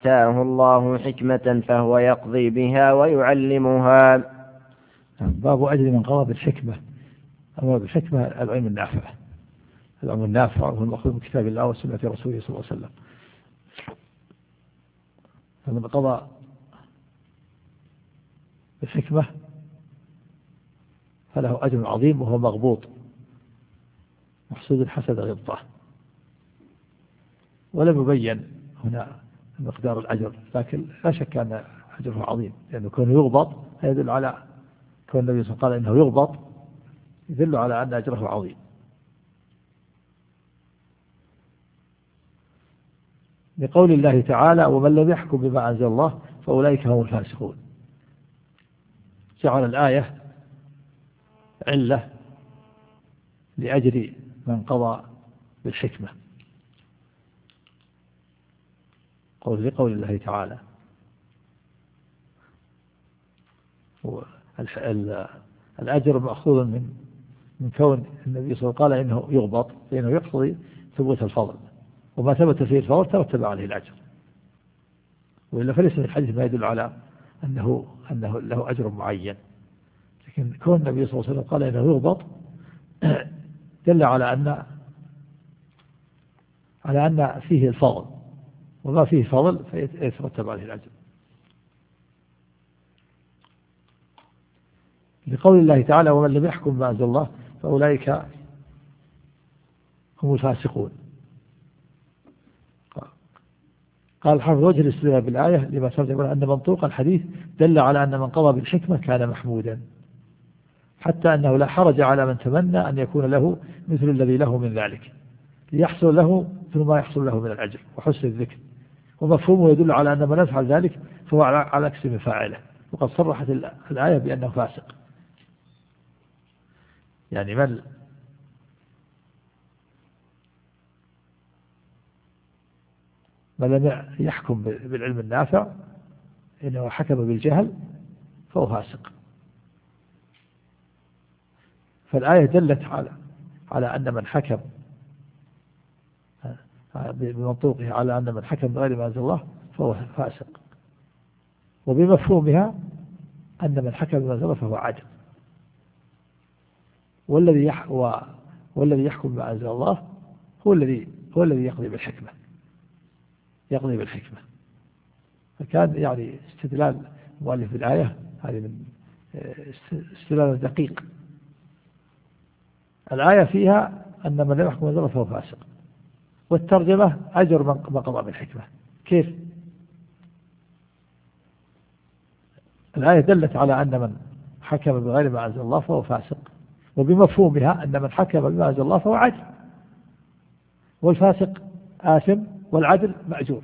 آتاه الله حكمة فهو يقضي بها ويعلمها. باب أجر من قضى بالحكمة. أما بالحكمة العلم النافع، العلم النافع هو المأخوذ من كتاب الله وسنة رسوله صلى الله عليه وسلم. فمن قضى بالحكمة فله أجر عظيم وهو مغبوط محسود حسد غبطه. ولم يبين هنا مقدار الأجر، لكن لا شك أن أجره عظيم، لأنه كونه يغبط يدل على كون النبي صلى الله عليه وسلم قال إنه يغبط يدل على أن أجره عظيم. لقول الله تعالى: ومن لم يحكم بما أنزل الله فأولئك هم الفاسقون. جعل الآية علة لأجر من قضى بالحكمة، لقول الله تعالى: الأجر مأخوذ من كون النبي صلى الله عليه وسلم قال إنه يغبط، لأنه يقتضي ثبوت الفضل، وما ثبت فيه الفضل ترتب عليه الأجر، وإلا فليس في الحديث ما يدل على أنه له أجر معين. لكن كون النبي صلى الله عليه وسلم قال إنه يغبط دل على أن فيه الفضل، وما فيه فضل فيترتب عليه الأجر. لقول الله تعالى: ومن لم يحكم بما أنزل الله فأولئك هم الفاسقون. قال الحافظ: وجه الاستدلال بالآية لما سبق أن منطوق الحديث دل على أن من قضى بالحكمة كان محمودا، حتى أنه لا حرج على من تمنى أن يكون له مثل الذي له من ذلك، ليحصل له مثل ما يحصل له من الأجر وحسن الذكر. ومفهومه يدل على أن من يفعل ذلك فهو على عكس من فاعله، وقد صرحت الآية بأنه فاسق. يعني من لم يحكم بالعلم النافع إنه حكم بالجهل فهو فاسق. فالآية دلت على أن من حكم بمنطوقها على أن من حكم بغير ما أنزل الله فهو فاسق، وبمفهومها أن من حكم بما أنزل الله فهو عادل. والذي يحكم بما أنزل الله هو الذي يقضي بالحكمة. فكان يعني استدلال مؤلف الآية هذه من استدلال دقيق. الآية فيها أن من لم يحكم بما أنزل الله فهو فاسق، والترجمة أجر من قضى بالحكمة. كيف؟ الآية دلت على أن من حكم بغير ما أنزل الله فهو فاسق، وبمفهومها أن من حكم بما أنزل الله فهو عدل، والفاسق آثم والعدل مأجور.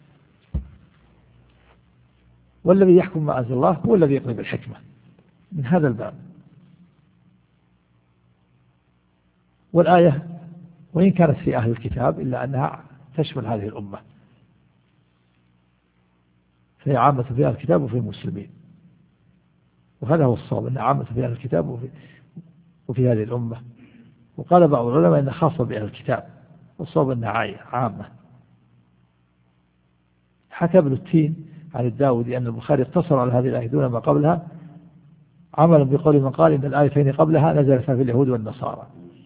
والذي يحكم ما أنزل الله هو الذي يقضي بالحكمة من هذا الباب. والآية وإن كانت في أهل الكتاب إلا أنها تشمل هذه الأمة، فهي عامة في أهل الكتاب وفي المسلمين، وهذا هو الصواب أنها عامة في أهل الكتاب وفي هذه الأمة. وقال بعض العلماء أنها خاصة بأهل الكتاب، والصواب أنها عامة. حكى ابن التين عن الداودي أن البخاري اقتصر على هذه الآية دون ما قبلها، عملا بقول من قال إن الآيتين قبلها نزلتا في اليهود والنصارى،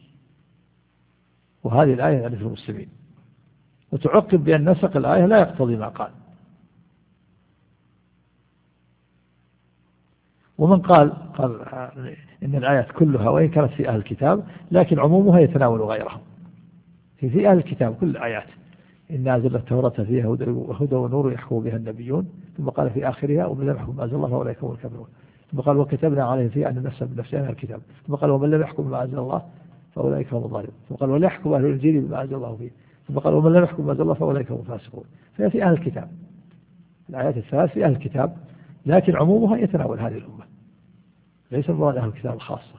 وهذه الآية يعني في المسلمين. وتعقب بأن نسق الآية لا يقتضي ما قال. ومن قال إن الآيات كلها وإن كانت في أهل الكتاب لكن عمومها يتناول غيرهم. في أهل الكتاب كل الآيات: إنا أنزلنا التوراة فيها هدى ونور يحكم بها النبيون، ثم قال في آخرها: ومن لم يحكم ما أنزل الله فأولئك هم الكافرون. ثم قال: وكتبنا عليه فيها أن النفس بالنفس من الكتاب. ثم قال: ومن لم يحكم بما أنزل الله فأولئك هم الظالمون. ثم قال: وليحكم أهل الإنجيل بما أنزل الله فيه. ثم قال: ومن لم يحكم بما أنزل الله فأولئك هم الفاسقون. فهي في أهل الكتاب، الآيات الثلاث في أهل الكتاب، لكن عمومها يتناول هذه الأمة، ليس المراد أهل الكتاب الخاصة،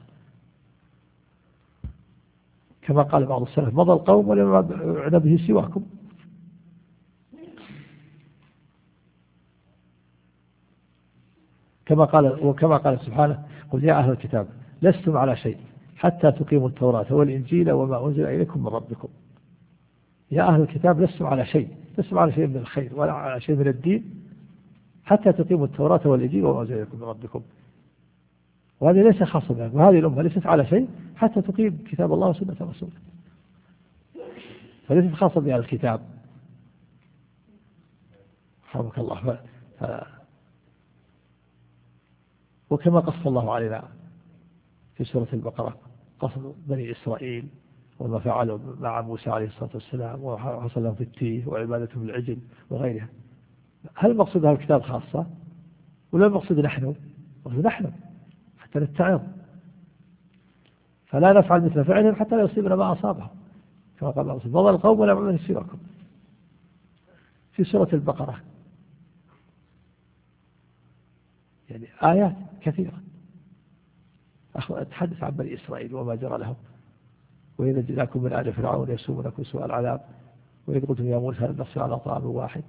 كما قال بعض السلف: مضى القوم ولم يعنى به سواكم. وكما قال سبحانه: قل يا أهل الكتاب لستم على شيء حتى تقيموا التوراة والإنجيل وما أنزل إليكم من ربكم. يا أهل الكتاب لستم على شيء من الخير ولا على شيء من الدين حتى تقيموا التوراة والإنجيل وما أنزل إليكم من ربكم. وهذه ليس خاصة بها، وهذه الأمة ليست على شيء حتى تقيم كتاب الله وسنة رسوله، فليست خاصة بها الكتاب. رحمك الله. وكما قص الله علينا في سورة البقرة قصص بني إسرائيل وما فعلوا مع موسى عليه الصلاة والسلام وحصل لهم في التيه وعبادتهم العجل وغيرها، هل المقصود هذا الكتاب خاصة ولا المقصود نحن حتى نتعظ، فلا نفعل مثل فعلهم حتى لا يصيبنا ما أصابهم، كما قال الله ضل القوم ولا يعلمون سواكم. في سورة البقرة يعني آيات كثيرة أتحدث عن بني إسرائيل وما جرى لهم، وإذا جئناكم من آل فرعون يسومونكم سوء العذاب وإذ قلتم يا موسى هل نصبر على طعام واحد،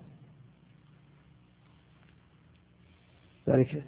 ذلك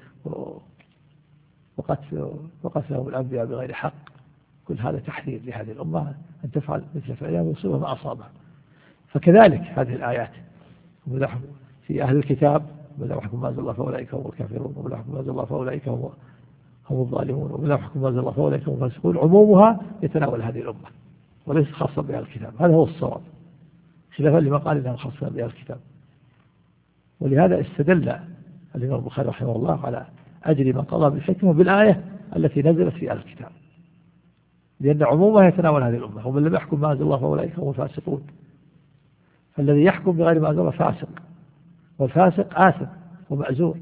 وقتلهم الأنبياء بغير حق. كل هذا تحذير لهذه الأمة أن تفعل مثل فعلها ويصيبها ما أصابها. فكذلك هذه الآيات في أهل الكتاب ومن يحكم ما أنزل الله فأولئك هم الكافرون ومن يحكم ما أنزل الله فأولئك هم الظالمون ومن يحكم ما أنزل الله فأولئك هم الفاسقون، عمومها يتناول هذه الأمة وليس خاصة بها الكتاب. هذا هو الصواب خلافا لما قال إنها خاصة بها الكتاب. ولهذا استدل الإمام البخاري رحمه الله على أجر من قضى بالحكمة بالآية التي نزلت في أهل الكتاب، لأن عمومها يتناول هذه الأمة. ومن لم يحكم ما أنزل الله فأولئك هم الفاسقون، فالذي يحكم بغير ما أنزل الله فاسق، والفاسق آثم ومأزور.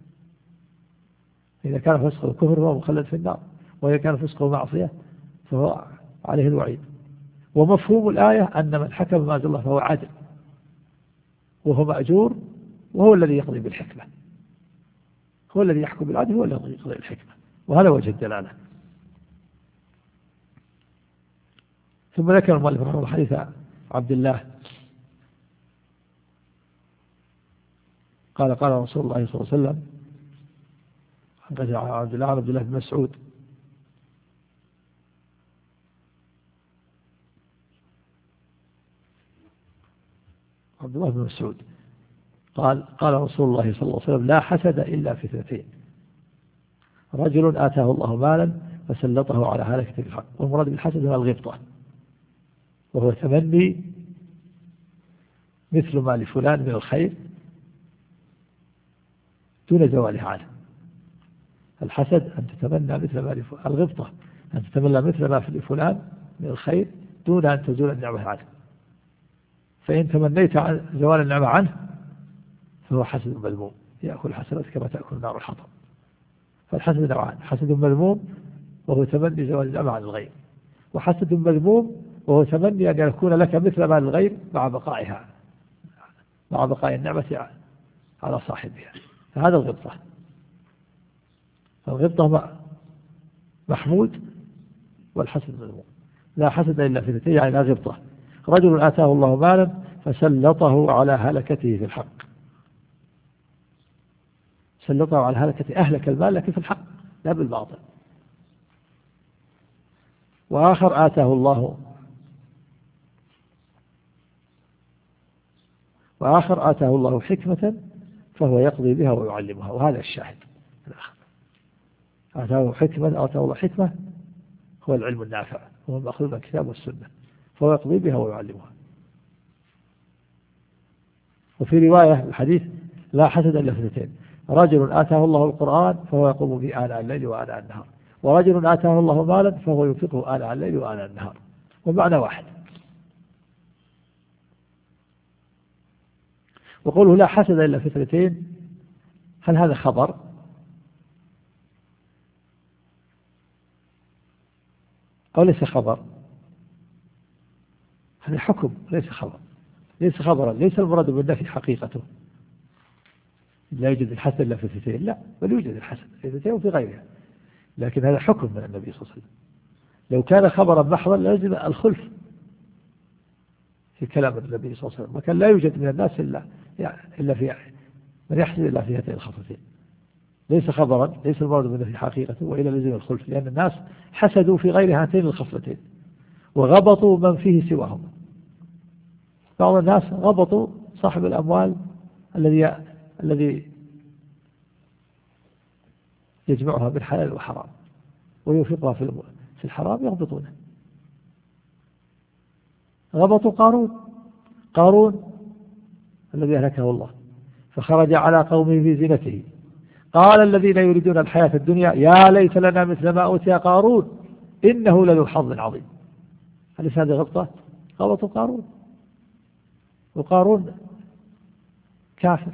إذا كان فسقه كفر فهو مخلد في النار، وإذا كان فسقه معصية فهو عليه الوعيد. ومفهوم الآية أن من حكم ما أنزل الله فهو عادل وهو مأجور، وهو الذي يقضي بالحكمة، هو الذي يحكم بالعدل، هو الذي يقضي بالحكمة، وهذا وجه الدلالة. ثم ذكر المؤلف رحمه الله حديث عبد الله قال قال رسول الله صلى الله عليه وسلم عبد الله بن مسعود عبد الله بن مسعود قال رسول الله صلى الله عليه وسلم لا حسد إلا في اثنتين: رجل آتاه الله مالا فسلطه على هلكة الحق. والمراد بالحسد هو الغبطة، وهو تمني مثل ما لفلان من الخير دون زواله عنه. الحسد أن تتمنى مثل ما لفلان، الغبطة أن تتمنى مثل ما لفلان من الخير دون أن تزول النعمة عنه. فإن تمنيت عن زوال النعمة عنه فهو حسد مذموم، يأكل الحسنات كما تأكل النار الحطب. فالحسد نوعان: حسد مذموم وهو تمني زوال النعمة عن الغير، وحسد مذموم وهو تمني أن يكون لك مثل ما للغير مع بقاء النعمة على صاحبها. فهذا الغبطة. الغبطة محمود والحسد مذموم. لا حسد إلا في اثنتين، يعني لا غبطة. رجل آتاه الله مالا فسلطه على هلكته في الحق، سلطه على هلكته، أهلك المال لكن في الحق لا بالباطل. وآخر آتاه الله حكمة فهو يقضي بها ويعلمها. وهذا الشاهد الآخر: آتاه الله حكمة هو العلم النافع، هو المأخوذ من الكتاب والسنة، فهو يقضي بها ويعلمها. وفي رواية الحديث لا حسد إلا في اثنتين: رجل آتاه الله القرآن فهو يقوم به آناء الليل وآناء النهار، ورجل آتاه الله مالا فهو ينفقه آناء الليل وآناء النهار. ومعنى واحد. وقوله لا حسد إلا في اثنتين، هل هذا خبر أو ليس خبر؟ هذا حكم ليس خبر، ليس خبرا، ليس المراد بالنفي حقيقته لا يوجد الحسد إلا في اثنتين، لا، بل يوجد الحسد في اثنتين وفي غيرها، لكن هذا حكم من النبي صلى الله عليه وسلم. لو كان خبرا محضا لازم الخلف في كلام النبي صلى الله عليه وسلم، وكان لا يوجد من الناس إلا في من يحسد إلا في هاتين الخصلتين. ليس خبرا، ليس المراد بالنفي حقيقته، وإلا لازم الخلف، لأن الناس حسدوا في غير هاتين الخصلتين وغبطوا من فيه سواهم. بعض الناس غبطوا صاحب الأموال الذي يجمعها بالحلال والحرام وينفقها في الحرام، يغبطونه. غبطوا قارون الذي أهلكه الله، فخرج على قومه في زينته قال الذين يريدون الحياة الدنيا يا ليت لنا مثل ما أوتي قارون إنه لذو حظ عظيم. أليس هذه غبطة؟ غبطوا قارون، وقارون كافر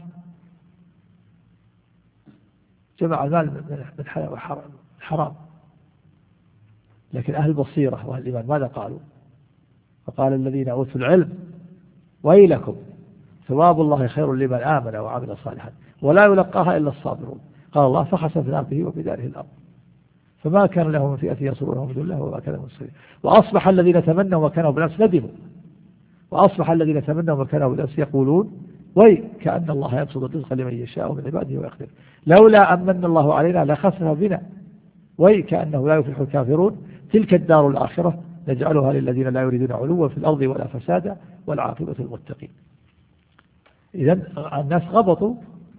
جمع المال من حلال وحرام. لكن أهل البصيرة وأهل الإيمان ماذا قالوا؟ فقال الذين أوتوا العلم ويلكم ثواب الله خير لمن آمن وعمل صالحا ولا يلقاها إلا الصابرون. قال الله فخسفنا به وبداره الأرض فما كان له من فئة ينصرونهم من دون الله وما كان منصرين. وأصبح الذين تمنوا مكانه بالأمس ندموا، وأصبح الذين تمنوا مكانه بالأمس يقولون كأن الله يبسط الرزق لمن يشاء من عباده ويقدر لولا أمن الله علينا لخسف بنا كأنه لا يفلح الكافرون تلك الدار الآخرة نجعلها للذين لا يريدون علوا في الأرض ولا فسادا والعاقبة للمتقين. إذن الناس غبطوا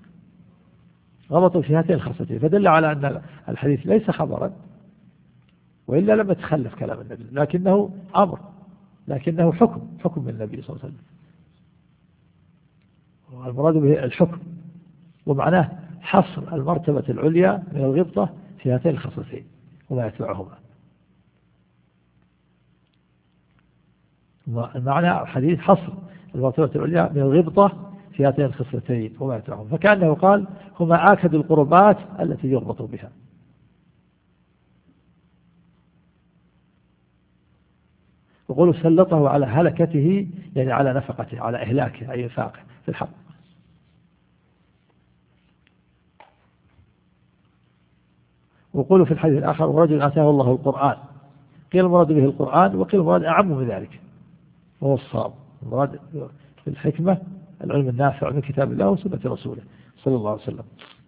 في هاتين الخصلتين، فدل على أن الحديث ليس خبرا، وإلا لم يتخلف كلام النبي، لكنه أمر، لكنه حكم من النبي صلى الله عليه وسلم. والمراد به الحكم، ومعناه حصر المرتبة العليا من الغبطة في هاتين الخصلتين وما يتبعهما. المعنى الحديث حصر المرتبة العليا من الغبطة في هاتين الخصلتين وما يتبعهما، فكأنه قال هما آكد القربات التي يغبط بها. وقولوا سلطه على هلكته يعني على نفقته، على إهلاكه أي إنفاقه في الحق. وقولوا في الحديث الآخر ورجل آتاه الله القرآن، قيل المراد به القرآن وقيل المراد أعم من ذلك وهو الصواب. المراد في الحكمة العلم النافع من كتاب الله وسنة رسوله صلى الله عليه وسلم.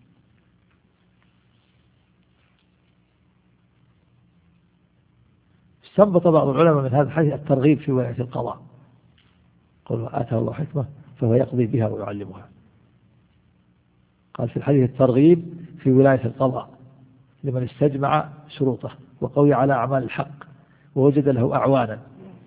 استنبط بعض العلماء من هذا الحديث الترغيب في ولاية القضاء، قالوا آتاه الله حكمة فهو يقضي بها ويعلمها. قال في الحديث الترغيب في ولاية القضاء لمن استجمع شروطه وقوي على أعمال الحق ووجد له أعوانا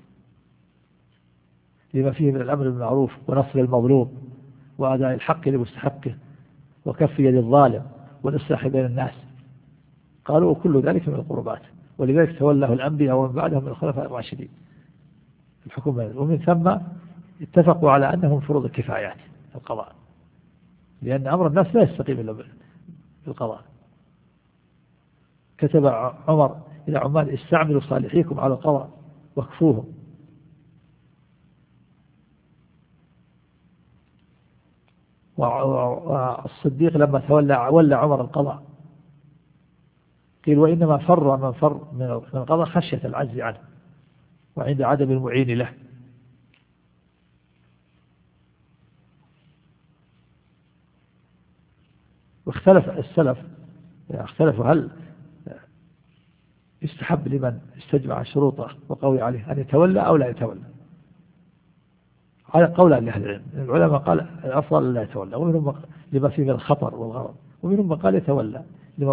لما فيه من الأمر بالمعروف ونصر المظلوم وأداء الحق لمستحقه وكف يد الظالم والإصلاح بين الناس. قالوا وكل ذلك من القربات، ولذلك تولاه الأنبياء ومن بعدهم من الخلفاء الراشدين الحكم. ومن ثم اتفقوا على أنه من فروض الكفايات القضاء، لأن أمر الناس لا يستقيم إلا بالقضاء. كتب عمر إلى عمال استعملوا صالحيكم على القضاء واكفوهم. والصديق لما ولى عمر القضاء قيل وإنما فر من القضاء خشية العجز عنه وعند عدم المعين له. واختلف السلف، اختلفوا هل يستحب لمن استجمع شروطه وقوي عليه أن يتولى أو لا يتولى. على قول لأهل العلم، العلماء قال الأفضل لا يتولى، ومنهم لما فيه من الخطر والغرض، ومنهم من قال يتولى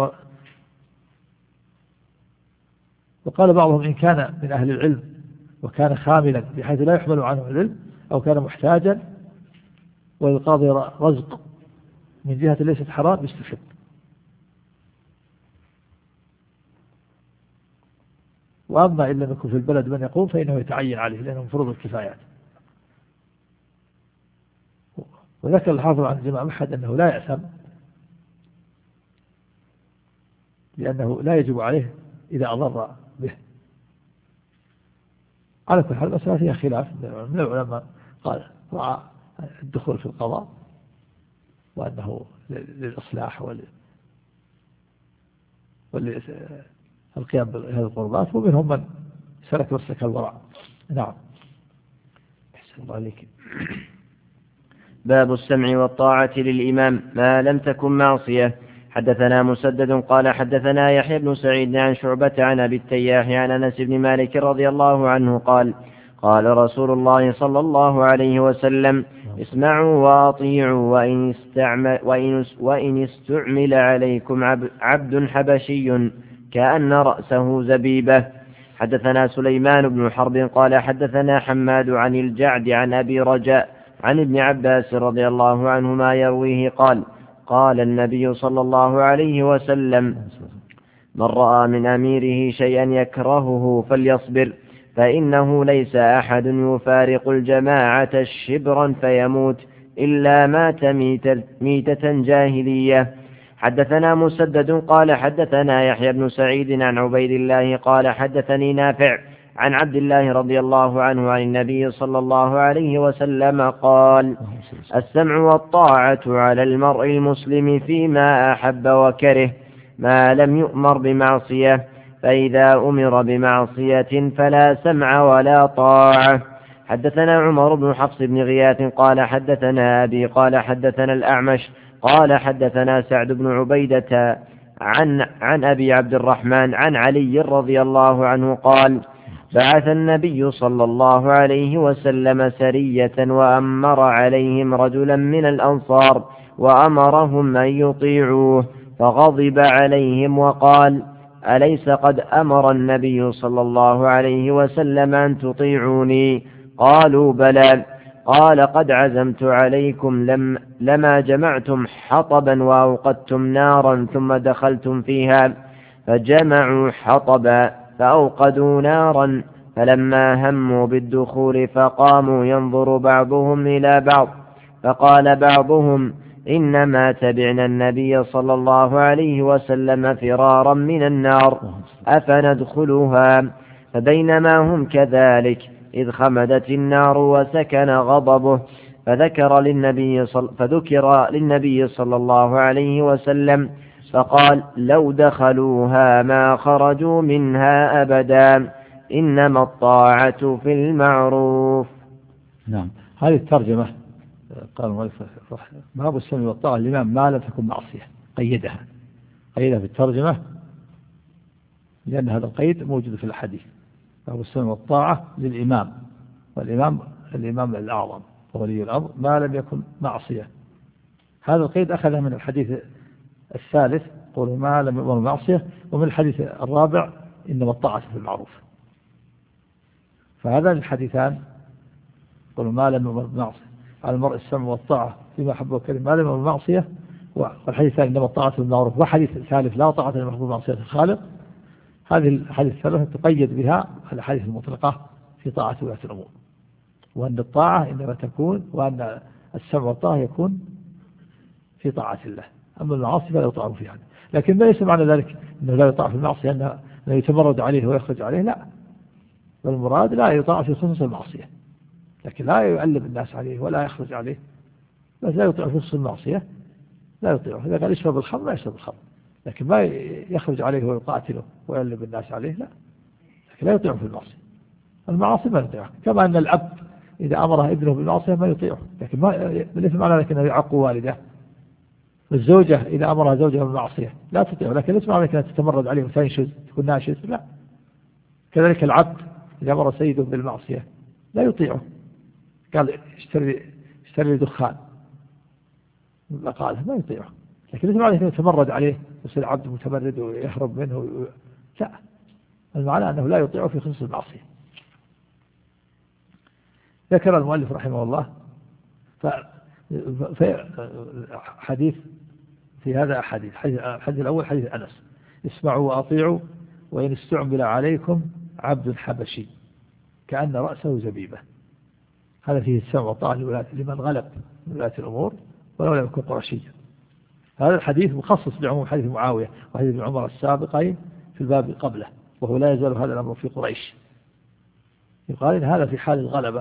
وقال بعضهم إن كان من أهل العلم وكان خاملا بحيث لا يحمل عنه العلم أو كان محتاجا والقاضي رزق من جهة ليست حرام يستفيد. وأما إن لم يكن في البلد من يقوم فإنه يتعين عليه لأنه من فروض الكفايات. وذكر الحافظ عن الإمام أحمد أنه لا يأثم لأنه لا يجب عليه إذا أضر به. على كل حال المسألة فيها خلاف من العلماء، قال رأى الدخول في القضاء وأنه للإصلاح والقيام بهذه القربات، ومنهم من سلك مسلك الورع. نعم. أحسن الله عليك. باب السمع والطاعة للإمام ما لم تكن معصية. حدثنا مسدد قال حدثنا يحيى بن سعيد عن شعبة عن أبي التياح عن أنس بن مالك رضي الله عنه قال قال رسول الله صلى الله عليه وسلم: اسمعوا وأطيعوا، وإن استعمل عليكم عبد حبشي كأن رأسه زبيبة. حدثنا سليمان بن حرب قال حدثنا حماد عن الجعد عن أبي رجاء عن ابن عباس رضي الله عنهما يرويه قال: قال النبي صلى الله عليه وسلم: من رأى من أميره شيئا يكرهه فليصبر، فإنه ليس أحد يفارق الجماعة شبرا فيموت إلا مات ميتة جاهلية. حدثنا مسدد قال حدثنا يحيى بن سعيد عن عبيد الله قال حدثني نافع عن عبد الله رضي الله عنه عن النبي صلى الله عليه وسلم قال: السمع والطاعة على المرء المسلم فيما أحب وكره ما لم يؤمر بمعصية، فإذا أمر بمعصية فلا سمع ولا طاعة. حدثنا عمر بن حفص بن غياث قال حدثنا أبي قال حدثنا الأعمش قال حدثنا سعد بن عبيدة عن أبي عبد الرحمن عن علي رضي الله عنه قال: بعث النبي صلى الله عليه وسلم سرية وأمر عليهم رجلا من الأنصار وأمرهم أن يطيعوه، فغضب عليهم وقال: أليس قد أمر النبي صلى الله عليه وسلم أن تطيعوني؟ قالوا: بلى. قال: قد عزمت عليكم لما جمعتم حطبا وأوقدتم نارا ثم دخلتم فيها. فجمعوا حطبا فأوقدوا نارا، فلما هموا بالدخول فقاموا ينظر بعضهم إلى بعض، فقال بعضهم: إنما تبعنا النبي صلى الله عليه وسلم فرارا من النار، أفندخلها؟ فبينما هم كذلك إذ خمدت النار وسكن غضبه، فذكر للنبي صلى الله عليه وسلم، فقال: لو دخلوها ما خرجوا منها أبدا، إنما الطاعة في المعروف. نعم، هذه الترجمة قال المؤلف باب السمع والطاعة للإمام ما لم تكن معصية، قيدها في الترجمة لأن هذا القيد موجود في الحديث. باب السمع والطاعة للإمام، الإمام الأعظم وولي الأمر ما لم يكن معصية. هذا القيد أخذه من الحديث الثالث قول ما لم يكن معصية، ومن الحديث الرابع إنما الطاعة في المعروف. فهذا الحديثان قول ما لم يكن معصية على المرء السمع والطاعة فيما حب وكره ما لم يكن معصية، والحديث الثاني إنما الطاعة في المعروف، وحديث الثالث لا طاعة لمحبوب معصية الخالق. هذه الحديث الثلاثة تقيد بها الأحاديث المطلقة في طاعة ولاة الأمور، وأن الطاعة إنما تكون، وأن السمع والطاعة يكون في طاعة الله، أما المعاصي فلا يطاع فيها. لكن ما ليس معنى ذلك أنه لا يطاع في المعصية أنه يتمرد عليه ويخرج عليه، لا، بل المراد لا يطاع في خصوص المعصية، لكن لا يعلم الناس عليه ولا يخرج عليه، بس لا يطيع في خصوص المعصية، لا يطيعه. إذا قال يشرب الخمر لا يشرب الخمر، لكن ما يخرج عليه ويقاتله ويعلم الناس عليه، لا، لكن لا يطيعه في المعصية. المعاصي ما يطيعه، كما أن الأب إذا أمره ابنه بالمعصية ما يطيعه، لكن ليس معنى ذلك أنه يعق والده. والزوجة إذا أمرها زوجها بالمعصية لا تطيعه، لكن ليس معنى ذلك أنها تتمرد عليه وتنشز تكون ناشز، لا. كذلك العبد إذا أمر سيده بالمعصية لا يطيعه، قال اشتري دخان قاله ما يطيعه، لكن ليس معنى ذلك أنه يتمرد عليه يصير عبد متمرد ويهرب منه، لا، المعنى أنه لا يطيعه في خصوص المعصية. ذكر المؤلف رحمه الله حديث في هذا حديث الأول حديث أنس: اسمعوا وأطيعوا وإن استعمل عليكم عبد حبشي كأن رأسه زبيبة. هذا فيه السمع والطاعة لمن غلب من ولاة الأمور ولو لم يكن قرشيا. هذا الحديث مخصص بعموم حديث معاوية وحديث ابن عمر السابقين في الباب قبله، وهو لا يزال هذا الأمر في قريش. يقال إن هذا في حال الغلبة،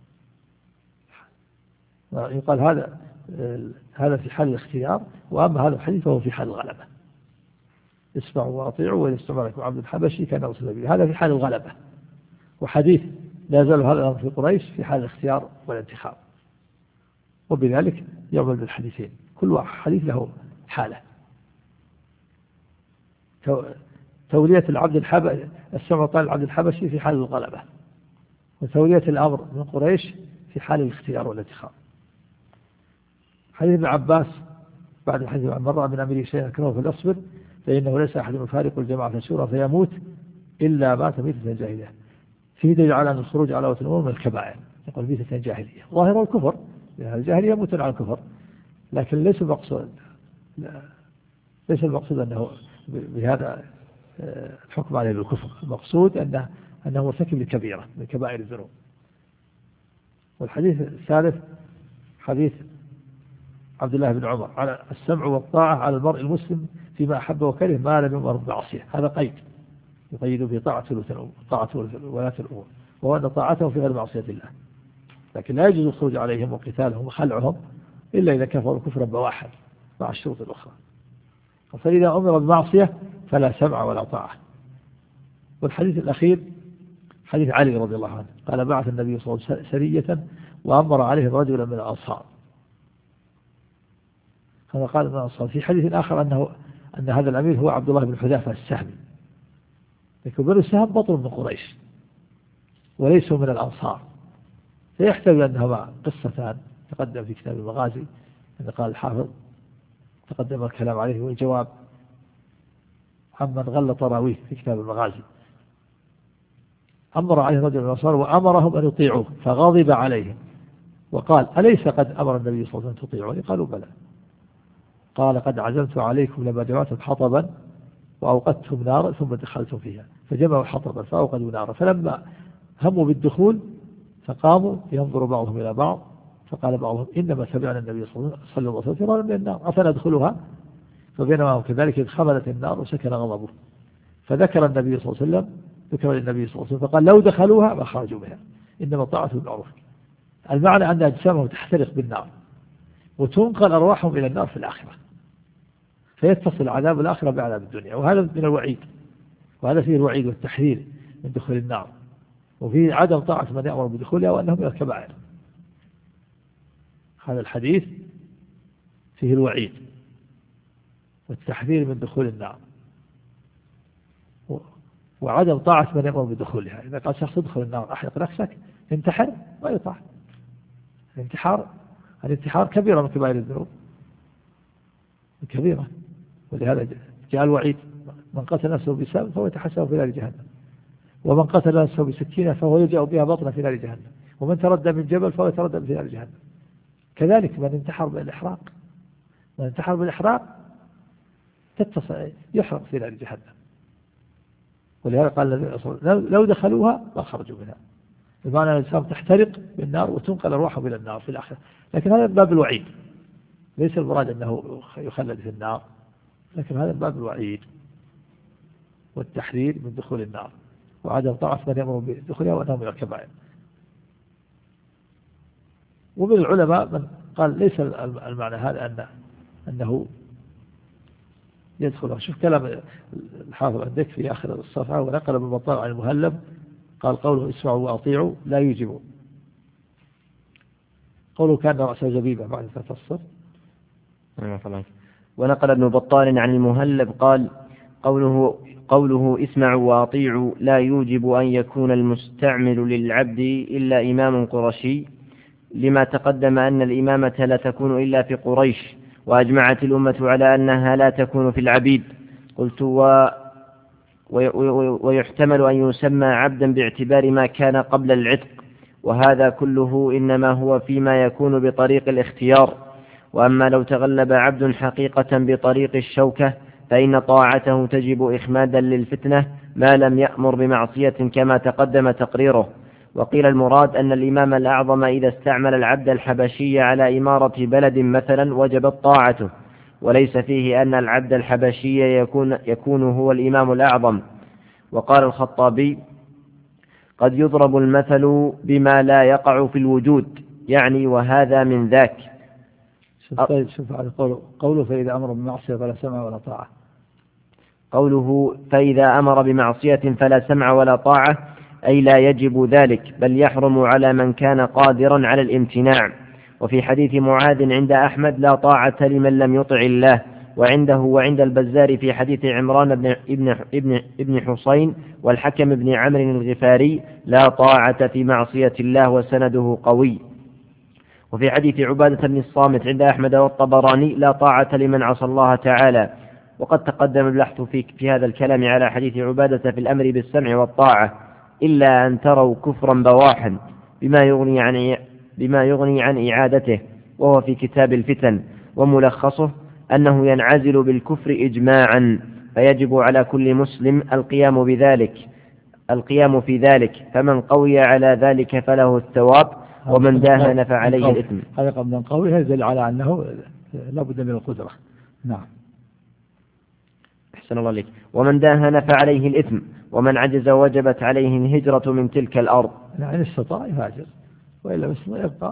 يقال هذا في حال الاختيار، وأما هذا الحديث فهو في حال الغلبة. اسمعوا وأطيعوا وإن استعمل عليكم عبد حبشي كان رسول الله، هذا في حال الغلبة. وحديث لا يزال هذا الأمر في قريش في حال الاختيار والانتخاب، وبذلك يعمل بالحديثين، كل حديث له حالة. تولية السمع والطاعة للعبد الحبشي في حال الغلبة، وتولية الأمر من قريش في حال الاختيار والانتخاب. حديث ابن عباس بعد الحديث عن مرة من أمير شيئا كرهه فليصبر فإنه ليس أحد يفارق الجماعة الشورى فيموت إلا مات ميتة جاهلية. فيه دليل على أن الخروج على ولاة الأمور من الكبائر، يقول ميتة جاهلية، ظاهر الكفر، لأن الجاهلية يموتون على الكفر، لكن ليس المقصود أنه بهذا الحكم عليه بالكفر، المقصود أنه مرتكب لكبيرة من كبائر الذنوب. والحديث الثالث حديث عبد الله بن عمر على السمع والطاعة على المرء المسلم فيما أحب وكره ما لم يؤمر بمعصية. هذا قيد يقيد به طاعة ولاة الأمور، وهو أن طاعتهم في غير معصية الله، لكن لا يجوز الخروج عليهم وقتالهم وخلعهم إلا إذا كفروا كفرا بواحد مع الشروط الأخرى. فإذا أمر بمعصية فلا سمع ولا طاعة. والحديث الأخير حديث علي رضي الله عنه قال بعث النبي صلى الله عليه وسلم سرية وأمر عليهم رجلا من الأنصار، كما قال من الأنصار. في حديث آخر أن هذا الأمير هو عبد الله بن حذافة السهمي، لكن بنو السهم بطل من قريش وليسوا من الأنصار، فيحتمل أنهما قصتان تقدم في كتاب المغازي، أن قال الحافظ تقدم الكلام عليه والجواب عمن غلط راويه في كتاب المغازي. أمر عليه رجل من الأنصار وأمرهم أن يطيعوه فغضب عليهم وقال أليس قد أمر النبي صلى الله عليه وسلم تطيعوني؟ قالوا بلى. قال قد عزمت عليكم لما جمعتم حطبا وأوقدتم نارا ثم دخلتم فيها، فجمعوا حطبا فأوقدوا نارا، فلما هموا بالدخول فقاموا ينظر بعضهم إلى بعض، فقال بعضهم إنما تبعنا النبي صلى الله عليه وسلم فرارا من النار أفندخلها؟ فبينما هم كذلك إذ خملت النار وسكن غضبه، فذكر النبي صلى الله عليه وسلم للنبي صلى الله عليه وسلم فقال لو دخلوها ما خرجوا منها إنما طاعة بالمعروف. المعنى أن أجسامهم تحترق بالنار وتنقل أرواحهم إلى النار في الآخرة، فيتصل عذاب الآخرة بعذاب الدنيا، وهذا من الوعيد، وهذا فيه الوعيد والتحذير من دخول النار، وفيه عدم طاعة من يأمر بدخولها وأنهم من الكبائر. هذا الحديث فيه الوعيد والتحذير من دخول النار وعدم طاعة من يأمر بدخولها. إذا قال شخص ادخل النار أحرق نفسك انتحر ما يطاع. الانتحار كبيرة من كبائر الذنوب كبيرة، ولهذا جاء الوعيد من قتل نفسه بسبب فهو يتحسب في نار جهنم، ومن قتل نفسه بسكينة فهو يلجأ بها بطنا في نار جهنم، ومن تردى من جبل فهو يتردى في نار جهنم. كذلك من انتحر بالإحراق يحرق في نار جهنم، ولهذا قال النبي صلى الله عليه وسلم لو دخلوها ما خرجوا منها، بمعنى أن الإنسان تحترق بالنار وتنقل أرواحهم إلى النار في الآخرة. لكن هذا باب الوعيد، ليس المراد أنه يخلد في النار، لكن هذا باب الوعيد والتحذير من دخول النار وعدم طاعة من يأمر بدخولها وأنه من الكبائر. ومن العلماء من قال ليس المعنى هذا أنه يدخل. شوف كلام الحافظ عندك في آخر الصفحة ونقل ابن بطال عن المهلب قال قوله اسمعوا وأطيعوا لا يجبوا. قوله كان رأسه زبيبة بعد تفسر. ونقل ابن بطال عن المهلب قال قوله اسمعوا وأطيعوا لا يوجب أن يكون المستعمل للعبد إلا إمام قرشي، لما تقدم أن الإمامة لا تكون إلا في قريش، وأجمعت الأمة على أنها لا تكون في العبيد. قلت ويحتمل أن يسمى عبدا باعتبار ما كان قبل العتق، وهذا كله إنما هو فيما يكون بطريق الاختيار. وأما لو تغلب عبد حقيقة بطريق الشوكة فإن طاعته تجب إخمادا للفتنة ما لم يأمر بمعصية كما تقدم تقريره. وقيل المراد أن الإمام الأعظم إذا استعمل العبد الحبشي على إمارة بلد مثلا وجبت طاعته، وليس فيه أن العبد الحبشي يكون هو الإمام الأعظم. وقال الخطابي قد يضرب المثل بما لا يقع في الوجود، يعني وهذا من ذاك. شوف قوله فإذا أمر بمعصية فلا سمع ولا طاعة. قوله فإذا أمر بمعصية فلا سمع ولا طاعة أي لا يجب ذلك، بل يحرم على من كان قادرا على الامتناع. وفي حديث معاذ عند أحمد لا طاعة لمن لم يطع الله، وعنده وعند البزار في حديث عمران ابن حسين والحكم بن عمرو الغفاري لا طاعة في معصية الله وسنده قوي. وفي حديث عبادة بن الصامت عند أحمد والطبراني لا طاعة لمن عصى الله تعالى. وقد تقدم البحث في هذا الكلام على حديث عبادة في الأمر بالسمع والطاعة إلا أن تروا كفرا بواحا بما يغني عن إعادته، وهو في كتاب الفتن، وملخصه أنه ينعزل بالكفر إجماعا، فيجب على كل مسلم القيام في ذلك، فمن قوي على ذلك فله الثواب، ومن داهن فعليه الإثم. هذا قبل من قوي يدل على أنه لا بد من القدرة. نعم. أحسن الله عليك. ومن داهن فعليه الإثم، ومن عجز وجبت عليه الهجرة من تلك الأرض. يعني إن استطاع يهاجر، وإلا يبقى.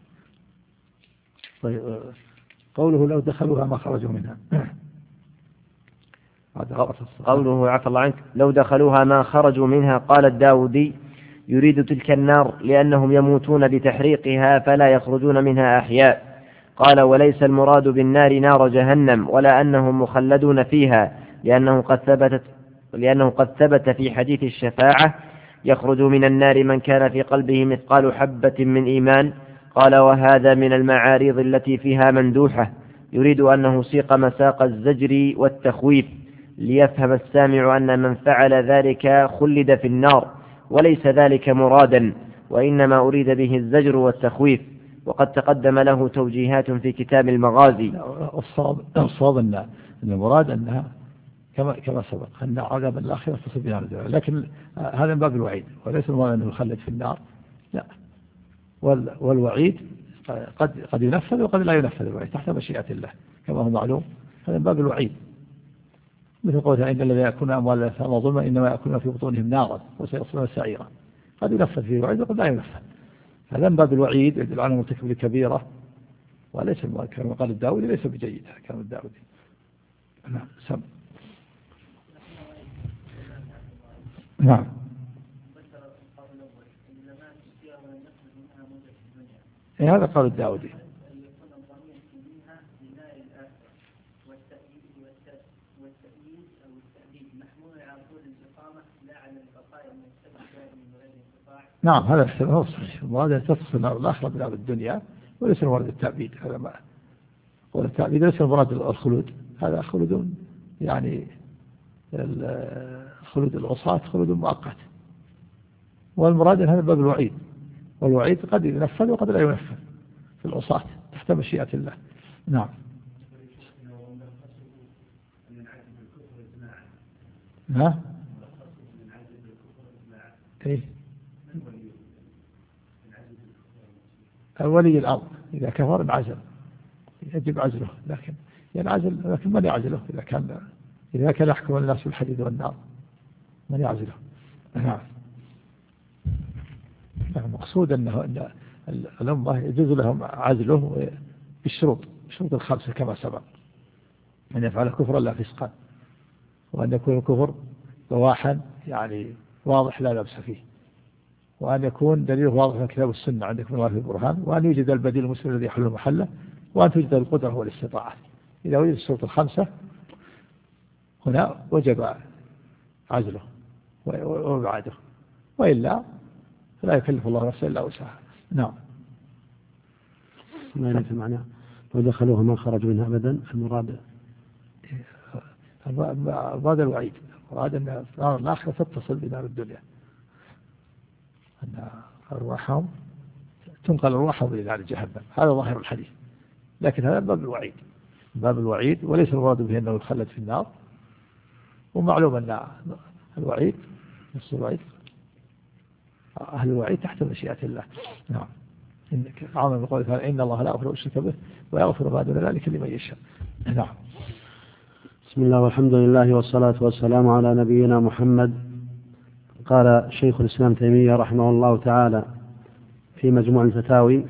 طيب قوله لو دخلوها ما خرجوا منها. قوله عفى الله عنك لو دخلوها ما خرجوا منها. قال الداودي يريد تلك النار لأنهم يموتون بتحريقها فلا يخرجون منها أحياء. قال وليس المراد بالنار نار جهنم، ولا أنهم مخلدون فيها، لأنه قد ثبت في حديث الشفاعة يخرج من النار من كان في قلبه مثقال حبة من إيمان. قال وهذا من المعاريض التي فيها مندوحة، يريد أنه سيق مساق الزجر والتخويف، ليفهم السامع أن من فعل ذلك خلد في النار، وليس ذلك مرادا، وإنما أريد به الزجر والتخويف. وقد تقدم له توجيهات في كتاب المغازي. الصواب أن المراد أنها كما سبق أن عذاب الآخرة تصل بها الدنيا، لكن هذا من باب الوعيد، وليس المراد أنه يخلد في النار، لا. والوعيد قد ينفذ وقد لا ينفذ الوعيد تحت مشيئة الله كما هو معلوم. هذا من باب الوعيد، مثل قوله إن الذين يأكلون أموال اليتامى ظلما إنما يأكلون في بطونهم نارا وسيصلون سعيرا. قد ينفذ فيه الوعيد وقد لا ينفذ. هذا من باب الوعيد يدل على مرتكب الكبيرة، وليس كما قال الداودي ليس بجيد كلام الداودي. نعم. سم. نعم. هذا قال الداودي. نعم هذا هو الصحيح. المراد أن تتصل النار الآخرة بنار الدنيا، وليس المراد التعبيد. هذا ما قول التعبيد ليس المراد الخلود، هذا خلود يعني خلود العصاة خلود مؤقت، والمراد أن هذا باب الوعيد، والوعيد قد ينفذ وقد لا ينفذ في العصاة تحت مشيئة الله. نعم. ها؟ إيه؟ ولي الأمر إذا كفر انعزل، يجب عزله، لكن من يعزله إذا كان يحكم الناس بالحديد والنار من يعزله؟ نعم. المقصود أن الأمة يجوز لهم عزله بالشروط الخمسة كما سبق، أن يفعل كفرا لا فسقا، وأن يكون الكفر بواحا يعني واضح لا لبس فيه، وأن يكون دليله واضح من الكتاب والسنة عندكم الله في البرهان، وأن يوجد البديل المسلم الذي يحل محله، وأن توجد القدرة والاستطاعة. إذا وجد الشروط الخمسة هنا وجب عزله وإبعاده، وإلا فلا يكلف الله نفسا إلا وسعها. نعم. ما ينفع معناه لو دخلوها ما خرجوا منها أبدا. المراد الوعيد، المراد أن نار الآخرة تتصل بنار الدنيا، أن أرواحهم تنقل أرواحهم إلى نار جهنم. هذا ظاهر الحديث، لكن هذا باب الوعيد وليس المراد به أنه يخلد في النار. ومعلوم أن الوعيد نفس الوعيد أهل الوعيد تحت مشيئة الله. نعم. إنك عامل بقول تعالى إن الله لا يغفر الشرك به ويغفر ما دون ذلك لمن يشاء. نعم. بسم الله والحمد لله والصلاة والسلام على نبينا محمد. قال شيخ الإسلام تيمية رحمه الله تعالى في مجموع الفتاوي: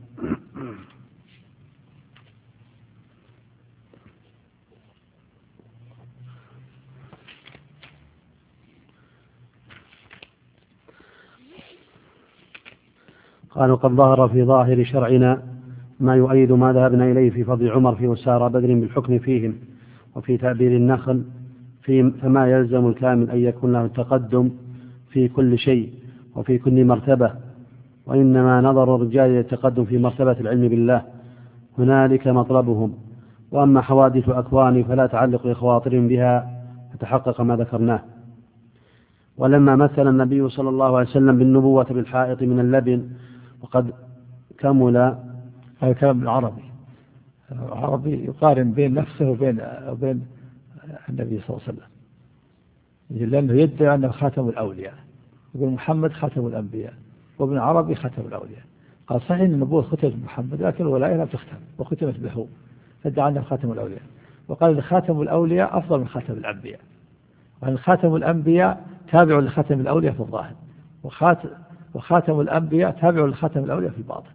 قالوا قد ظهر في ظاهر شرعنا ما يؤيد ما ذهبنا إليه في فضل عمر في وسارى بدر بالحكم فيهم، وفي تعبير النخل فما يلزم الكامل أن يكون له التقدم في كل شيء وفي كل مرتبة، وإنما نظر الرجال إلى التقدم في مرتبة العلم بالله هنالك مطلبهم، وأما حوادث الأكوان فلا تعلق لخواطرهم بها فتحقق ما ذكرناه. ولما مثل النبي صلى الله عليه وسلم بالنبوة بالحائط من اللبن وقد كمل، هذا كلام العربي يقارن بين نفسه وبين النبي صلى الله عليه وسلم، لأنه يدعي أنه خاتم الأولياء، يقول محمد خاتم الأنبياء وابن عربي خاتم الأولياء. قال صحيح أن النبوة ختمت بمحمد لكن الولاية لم تختم وختمت به، فادعى أنه خاتم الأولياء. وقال خاتم الأولياء أفضل من خاتم الأنبياء، وأن خاتم الأنبياء تابع لخاتم الأولياء في الظاهر، وخاتم الأنبياء تابع لخاتم الأولياء في الباطن.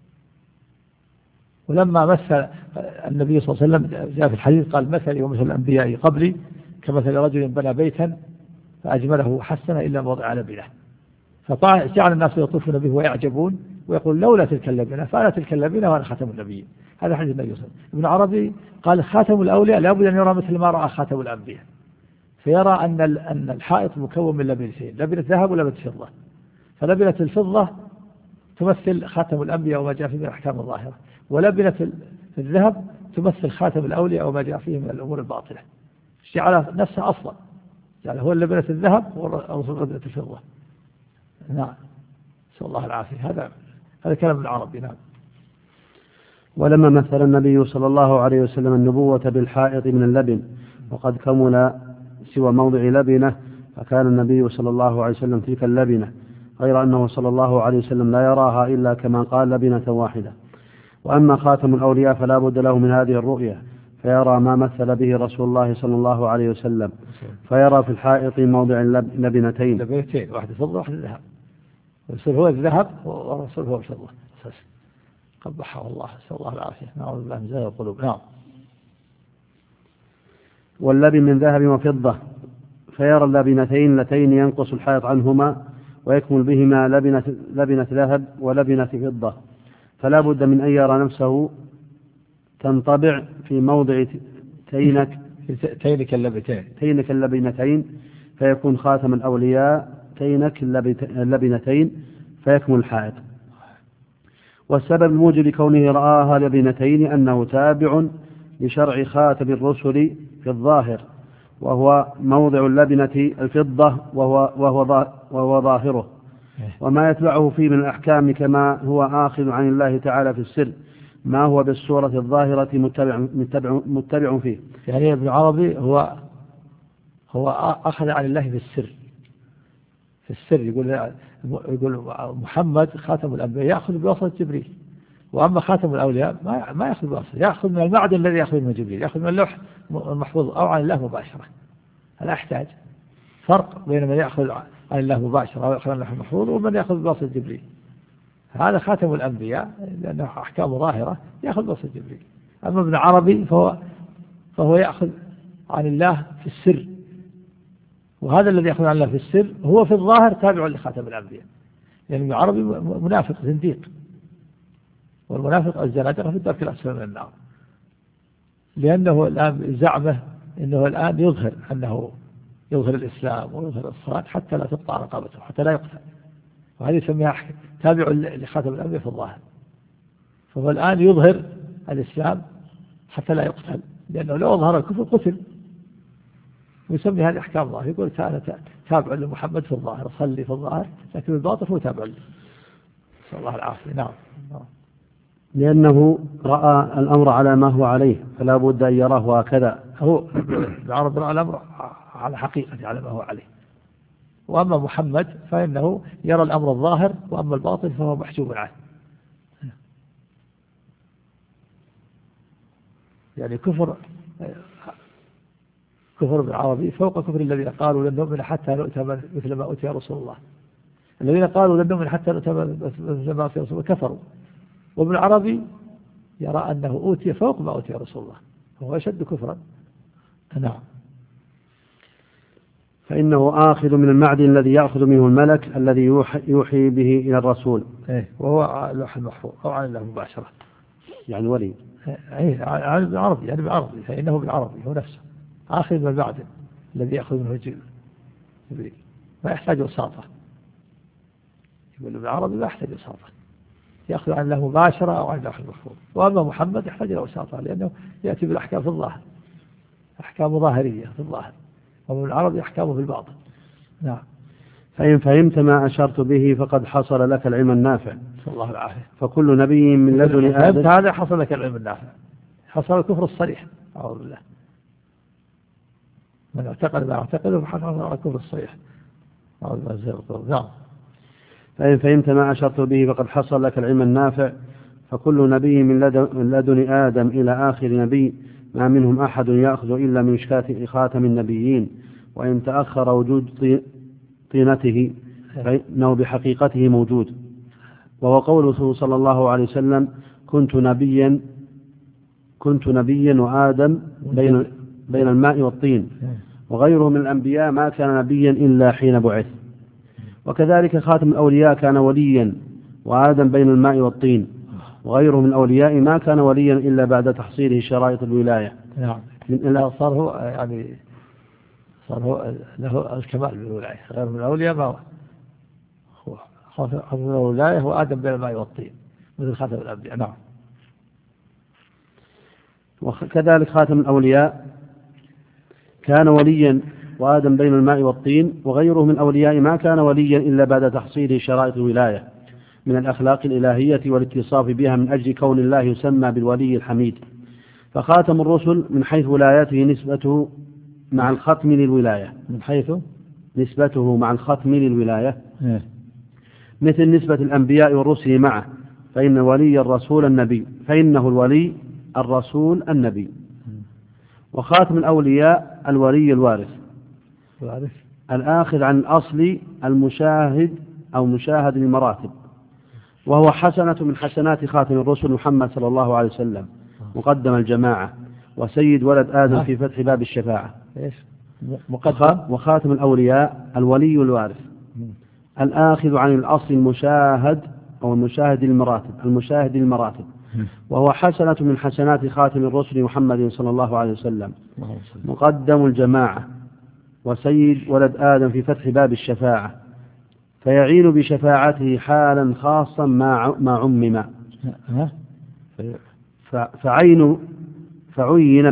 ولما مثل النبي صلى الله عليه وسلم جاء في الحديث قال مثلي ومثل الأنبياء قبلي كمثل رجل بنى بيتا فأجمله وحسنه إلا موضع لبنه، فجعل الناس يطوفون به ويعجبون ويقول لولا تلك اللبنة فأنا تلك اللبنة وأنا خاتم النبيين. هذا حديث النبي صلى الله عليه وسلم. ابن عربي قال خاتم الأولياء لابد أن يرى مثل ما رأى خاتم الأنبياء، فيرى أن الحائط مكون من لبنتين، لبنة ذهب ولبنة فضة، فلبنة الفضة تمثل خاتم الأنبياء وما جاء فيه من الأحكام الظاهرة، ولبنة الذهب تمثل خاتم الأولياء وما جاء فيه من الأمور الباطنة. جعل نفسه أصلا، جعل هو لبنة الذهب ورسول لبنة الفضة. نعم، نسأل الله العافية. هذا كلام العربي. نعم. ولما مثل النبي صلى الله عليه وسلم النبوة بالحائط من اللبن وقد كمل سوى موضع لبنة، فكان النبي صلى الله عليه وسلم تلك اللبنة، غير أنه صلى الله عليه وسلم لا يراها إلا كما قال لبنة واحدة. وأما خاتم الأولياء فلا بد له من هذه الرؤية، فيرى ما مثل به رسول الله صلى الله عليه وسلم، فيرى في الحائط موضع لبنتين، واحدة فضة واحدة ذهب، الرسول هو الذهب والرسول هو الفضة أساسا. قبحه الله، نسأل الله العافية. نعوذ بالله من زيغ القلوب. نعم. واللبن من ذهب وفضة، فيرى اللبنتين اللتين ينقص الحائط عنهما ويكمل بهما لبنة ذهب ولبنة فضة، فلا بد من أن يرى نفسه تنطبع في موضع تينك اللبنتين فيكون خاتم الأولياء تينك اللبنتين فيكمل الحائط. والسبب الموجب لكونه رآها لبنتين أنه تابع لشرع خاتم الرسل في الظاهر، وهو موضع اللبنة الفضة وهو ظاهره، وما يتبعه فيه من الأحكام كما هو آخذ عن الله تعالى في السر ما هو بالصورة الظاهرة متبع فيه. يعني ابن عربي هو أخذ عن الله في السر يقول محمد خاتم الأنبياء يأخذ بواسطة جبريل، وأما خاتم الأولياء ما يأخذ بواسطة، يأخذ من المعدن الذي يأخذ من جبريل، يأخذ من اللوح المحفوظ أو عن الله مباشرة. لا يحتاج فرق بين من يأخذ عن الله مباشرة أو يأخذ عن الله المحفوظ ومن يأخذ بواسطة جبريل. هذا خاتم الأنبياء لأنه أحكام ظاهرة يأخذ بواسطة جبريل. أما ابن عربي فهو يأخذ عن الله في السر، وهذا الذي يأخذ عن الله في السر هو في الظاهر تابع لخاتم الأنبياء، لأن ابن عربي منافق زنديق، والمنافق الزنادقة في الدرك الأسفل من النار، لأنه الآن زعمه أنه الآن يظهر الإسلام ويظهر الصلاة حتى لا تقطع رقبته حتى لا يقتل، وهذه يسميها تابع لخاتم الأنبياء في الظاهر. فهو الآن يظهر الإسلام حتى لا يقتل، لأنه لو أظهر الكفر قتل، ويسمي هذه أحكام الله. يقول أنا تابع لمحمد في الظاهر، صلي في الظاهر، لكن الباطن هو تابع له. نسأل الله العافية. نعم. لأنه رأى الأمر على ما هو عليه فلا بد أن يراه هكذا. هو العرب رأى الأمر على حقيقة على ما هو عليه، وأما محمد فإنه يرى الأمر الظاهر، وأما الباطن فهو محجوب عنه. يعني كفر بالعربي فوق كفر الذين قالوا لن نؤمن حتى نؤتى مثل ما أوتي رسول الله. الذين قالوا لن نؤمن حتى نؤتى مثل ما أوتي رسول الله كفروا، وابن عربي يرى أنه أوتي فوق ما أوتي رسول الله، فهو أشد كفرا. نعم. فإنه آخذ من المعدن الذي يأخذ منه الملك الذي يوحي به إلى الرسول، وهو لوح المحفوظ أو عن الله مباشرة، يعني ولي. بالعربي يعني بالعربي، فإنه بالعربي هو نفسه آخذ من المعدن الذي يأخذ منه جبريل، ما يحتاج وساطة. يقول بالعربي ما يحتاج وساطة، يأخذ عن الله مباشرة أو عن الله المفروض. وأما محمد يحتاج إلى وساطة لأنه يأتي بالأحكام في الظاهر، أحكام ظاهرية في الظاهر، ومن العربي أحكامه في الباطن. نعم. فإن فهمت ما أشرت به فقد حصل لك العلم النافع. صلى الله العافية. فكل نبي من لدن آدم، هذا حصل لك العلم النافع، حصل الكفر الصريح. أعوذ بالله. من اعتقد ما اعتقده فحصل على الكفر الصريح. أعوذ بالله. نعم. فإن فهمت ما أشرت به فقد حصل لك العلم النافع. فكل نبي من لدن آدم إلى آخر نبي ما منهم أحد يأخذ إلا من مشكاة خاتم النبيين، وإن تأخر وجود طينته فإنه بحقيقته موجود. وهو قوله صلى الله عليه وسلم: كنت نبيا وآدم بين الماء والطين، وغيره من الأنبياء ما كان نبيا إلا حين بعث. وكذلك خاتم الأولياء كان وليا وآدم بين الماء والطين، وغيره من الأولياء ما كان وليا إلا بعد تحصيله شرائط الولاية. نعم. صار هو له الكمال بالولاية. غير من الأولياء ما هو خاتم الولاية هو آدم بين الماء والطين مثل خاتم الأنبياء. نعم. وكذلك خاتم الأولياء كان وليا وآدم بين الماء والطين، وغيره من أولياء ما كان وليا إلا بعد تحصيله شرائط الولاية من الأخلاق الإلهية والاتصاف بها من أجل كون الله يسمى بالولي الحميد. فخاتم الرسل من حيث ولايته نسبته مع الختم للولاية، من حيث نسبته مع الختم للولاية مثل نسبة الأنبياء والرسل معه، فإن ولي الرسول النبي، فإنه الولي الرسول النبي. وخاتم الأولياء الولي الوارث الآخذ عن الأصل المشاهد أو مشاهد المراتب، وهو حسنة من حسنات خاتم الرسل محمد صلى الله عليه وسلم مقدم الجماعة وسيد ولد آدم في فتح باب الشفاعة. وخاتم الأولياء الولي الوارث الآخذ عن الأصل المشاهد أو المشاهد المراتب وهو حسنة من حسنات خاتم الرسل محمد صلى الله عليه وسلم مقدم الجماعة وسيد ولد آدم في فتح باب الشفاعة، فيعين بشفاعته حالا خاصا ما عمم، فعين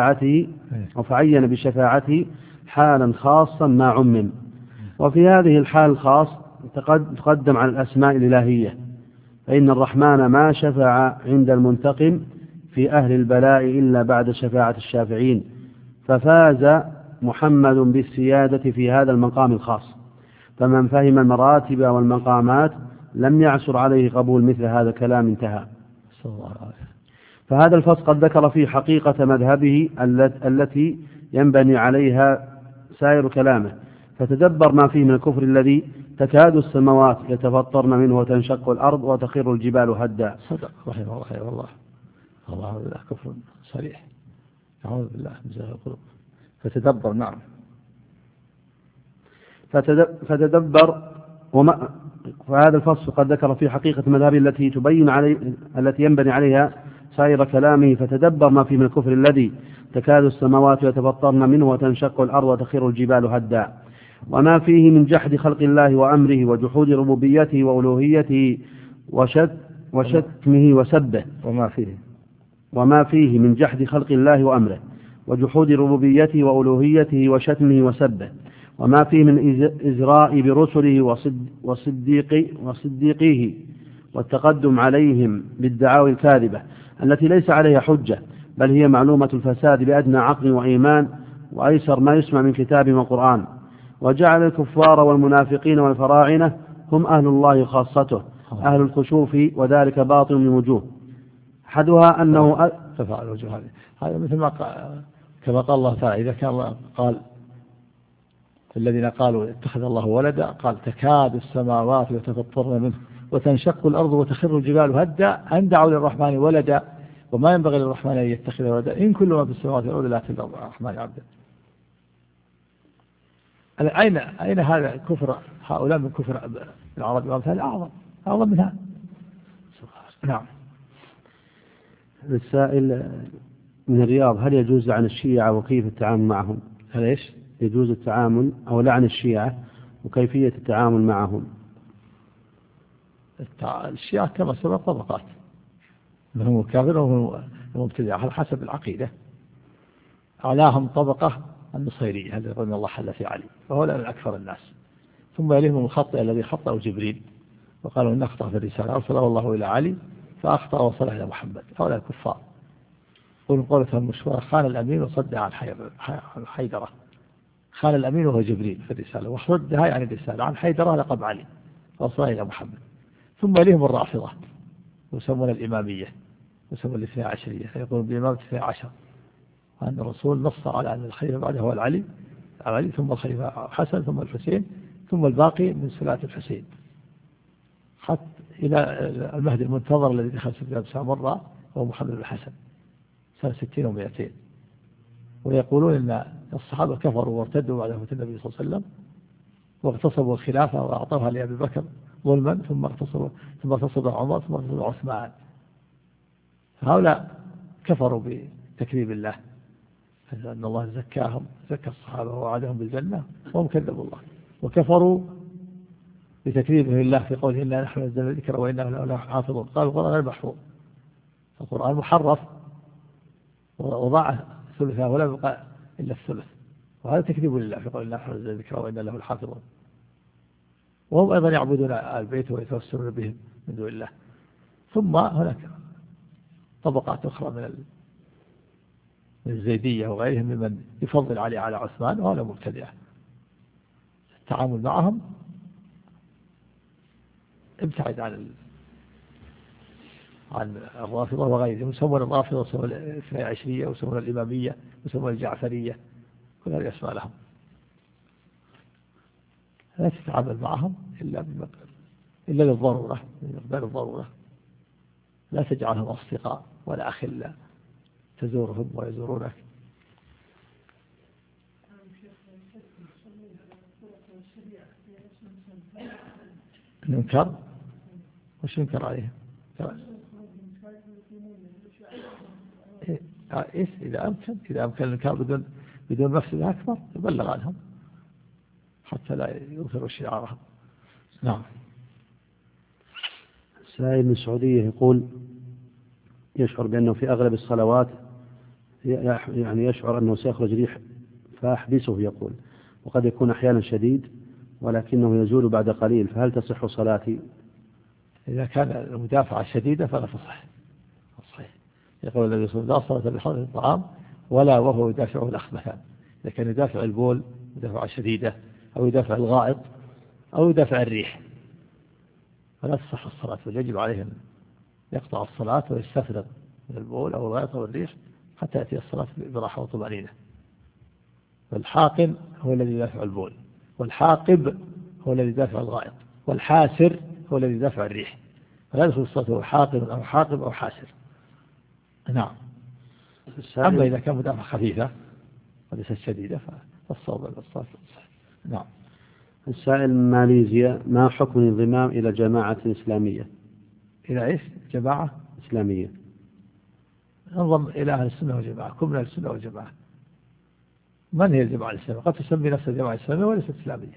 بشفاعته حالا خاصا ما عمم. وفي هذه الحال الخاص تقدم على الأسماء الإلهية، فإن الرحمن ما شفع عند المنتقم في أهل البلاء إلا بعد شفاعة الشافعين، ففاز محمد بالسيادة في هذا المقام الخاص. فمن فهم المراتب والمقامات لم يعسر عليه قبول مثل هذا الكلام. انتهى. فهذا الفصل قد ذكر فيه حقيقة مذهبه التي ينبني عليها سائر كلامه، فتدبر ما فيه من الكفر الذي تكاد السماوات يتفطرن منه وتنشق الأرض وتخر الجبال هدا. صدق رحمه الله. والله الله بالله كفر صريح، أعوذ بالله من زهر القلوب. فتدبر. نعم. فتدبر فهذا الفصل قد ذكر في حقيقة مذهبه التي ينبني عليها سائر كلامه، فتدبر ما فيه من الكفر الذي تكاد السماوات يتفطرن منه وتنشق الأرض وتخر الجبال هدا، وما فيه من جحد خلق الله وأمره وجحود ربوبيته وألوهيته وشتمه وسبه. وما فيه من جحد خلق الله وأمره وجحود ربوبيته وألوهيته وشتمه وسبه، وما فيه من إزراء برسله وصديقيه والتقدم عليهم بالدعاوى الكاذبة التي ليس عليها حجة، بل هي معلومة الفساد بأدنى عقل وإيمان وأيسر ما يسمع من كتاب وقرآن. وجعل الكفار والمنافقين والفراعنة هم أهل الله خاصته أهل الخشوف، وذلك باطل من وجوه. أحدها أنه تفعل وجوه هذا مثل ما كما قال الله تعالى: إذا كان الله قال الذين قالوا اتخذ الله ولدا، قال تكاد السماوات يتفطرن منه وتنشق الأرض وتخر الجبال هدا أن دعوا للرحمن ولدا وما ينبغي للرحمن أن يتخذ ولدا إن كل ما في السماوات والأرض لا تلقى الرحمن عبدا. أين هذا كفر هؤلاء من كفر العرب وأمثال أعظم من هذا. نعم. السائل من الرياض: هل يجوز لعن الشيعة وكيف التعامل معهم؟ هل إيش؟ يجوز التعامل أو لعن الشيعة وكيفية التعامل معهم؟ الشيعة كما سبق طبقات، من هو كافر وهو مبتدع على حسب العقيدة. أعلاهم طبقة النصيرية الذي يقولون الله حل في علي، وهؤلاء من أكثر الناس. ثم يليهم الخطأ الذي خطأه جبريل وقالوا إن أخطأ في الرسالة أرسله الله إلى علي فأخطأ وصله إلى محمد. هؤلاء الكفار يقولون قولته المشهورة: خان الأمين وصدها عن حيدرة. خان الأمين وهو جبريل في الرسالة، وصدها يعني الرسالة عن حيدرة لقب علي وصله إلى محمد. ثم يليهم الرافضة يسمون الإمامية، يسمون الاثنى عشرية، يقولون بإمامة 12، وأن الرسول نص على أن الخليفة بعده هو علي ثم الخليفة حسن ثم الحسين ثم الباقي من سلاة الحسين حتى إلى المهدي المنتظر الذي دخل سبيل سامراء وهو محمد بن الحسن سنة 60 و200. ويقولون أن الصحابة كفروا وارتدوا بعد وفاة النبي صلى الله عليه وسلم واغتصبوا الخلافة وأعطوها لأبي بكر ظلما، ثم اغتصب عمر ثم اغتصب عثمان. هؤلاء كفروا بتكذيب الله، أن الله زكى الصحابة ووعدهم بالجنة وهم كذبوا الله، وكفروا بتكذيبه الله في قوله إنا نحن نزلنا الذكر وإنا له حافظون. قالوا القرآن غير محفوظ، القرآن محرف وضاع ثلثه ولا يبقى إلا الثلث، وهذا تكذيب لله في قوله إنا نحن نزلنا الذكر وإنا له الحافظون. وهم أيضا يعبدون البيت ويتوسلون بهم من دون الله. ثم هناك طبقات أخرى من الزيدية وغيرهم ممن يفضل علي على عثمان، وهذا مبتدع. التعامل معهم ابتعد عن الرافضة وغيرهم، يسمون الرافضة ويسمون الاثنى عشرية ويسمون الإمامية ويسمون الجعفرية، كل هذه أسماء لهم. لا تتعامل معهم إلا للضرورة، بل الضرورة. لا تجعلهم أصدقاء ولا أخلاء تزورهم ويزورونك. الإنكار وش ينكر عليهم؟ إيه إذا أمكن الإنكار بدون مفسدة أكبر يبلغ عنهم حتى لا يظهروا شعارهم. نعم. سائل من السعودية يقول: يشعر بأنه في أغلب الصلوات يعني يشعر أنه سيخرج ريح فأحبسه، يقول، وقد يكون أحيانا شديد ولكنه يزول بعد قليل، فهل تصح صلاتي؟ إذا كان المدافعة شديدة فلا تصح. صحيح. يقول النبي صلى الله عليه وسلم: لا صلاة بحضر الطعام ولا وهو يدافعه الأخبثان. إذا كان يدافع البول مدافعة شديدة أو يدافع الغائط أو يدافع الريح فلا تصح الصلاة، ويجب عليه أن يقطع الصلاة ويستفرغ من البول أو الغائط أو الريح حتى يأتي الصلاة براحة وطمأنينة. والحاقن هو الذي يدافع البول، والحاقب هو الذي يدافع الغائط، والحاسر هو الذي يدافع الريح. فلا يدخل الصلاة هو حاقب أو حاسر. نعم. أما إذا كان مدافع خفيفة وليست شديدة فالصواب الصلاة صحيح. نعم. السائل من ماليزيا: ما حكم الانضمام إلى جماعة إسلامية؟ إلى إيش؟ جماعة إسلامية. انضم إلى أهل السنة والجماعة، كن من أهل السنة والجماعة. من هي الجماعة الإسلامية؟ قد تسمي نفسها جماعة إسلامية وليست إسلامية.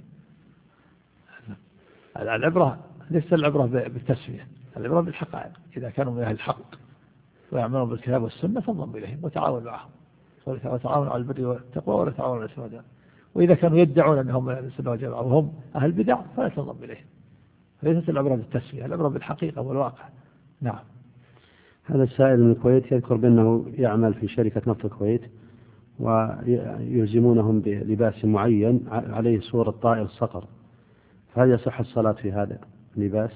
العبرة ليس العبرة بالتسمية، العبرة بالحقائق. إذا كانوا من أهل الحق ويعملون بالكتاب والسنة فانضم إليهم وتعاون معهم، وتعاون على البر والتقوى ولا تعاون على الإثم والعدوان. وإذا كانوا يدعون أنهم من أهل السنة والجماعة وهم أهل بدع فلا تنضم إليهم. ليست العبرة بالتسمية، العبرة بالحقيقة والواقع. نعم. هذا السائل من الكويت يذكر بأنه يعمل في شركة نفط الكويت، ويلزمونهم بلباس معين عليه صورة طائر الصقر، فهل يصح الصلاة في هذا اللباس؟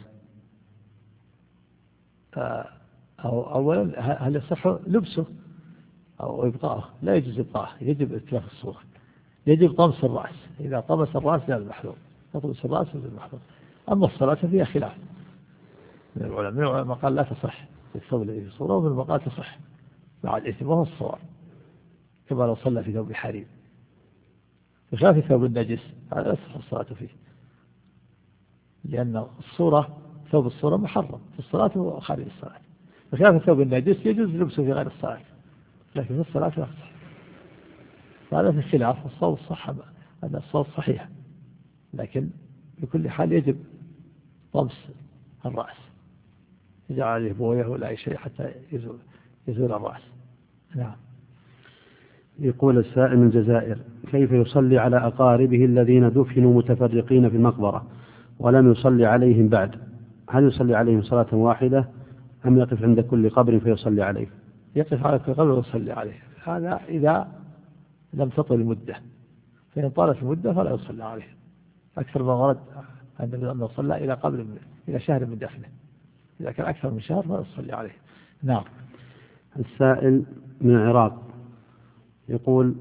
أولا هل يصح لبسه أو إبقاءه؟ لا يجوز إبقاءه، يجب اتلاف الصورة، يجب طمس الرأس. إذا طمس الرأس زال المحذور، يطمس الرأس زال المحذور. أما الصلاة فيها خلاف من العلماء، ما قال لا تصح الثوب الذي في صورة، ومن قال تصح مع الإثم وهو الصور، كما لو صلى في ثوب حرير. بخلاف الثوب النجس هذا لا تصح الصلاة فيه، لأن الصورة ثوب الصورة محرم في الصلاة وخارج الصلاة. بخلاف الثوب النجس يجوز لبسه في غير الصلاة، لكن في الصلاة لا يصح. هذا في الخلاف، الصوت صح، هذا الصوت صحيح، لكن بكل حال يجب طمس الرأس، يجعل عليه بويه ولا أي شيء حتى يزول الرأس. نعم. يقول السائل من الجزائر: كيف يصلي على أقاربه الذين دفنوا متفرقين في المقبرة ولم يصلي عليهم بعد؟ هل يصلي عليهم صلاة واحدة أم يقف عند كل قبر فيصلي عليه؟ يقف على كل قبر ويصلي عليه، هذا إذا لم تطل المدة، فإن طالت المدة فلا يصلى عليه. أكثر ما ورد أنه صلى إلى قبل إلى شهر من دفنه، إذا كان أكثر من شهر فلا يصلي عليه. نعم. السائل من العراق يقول: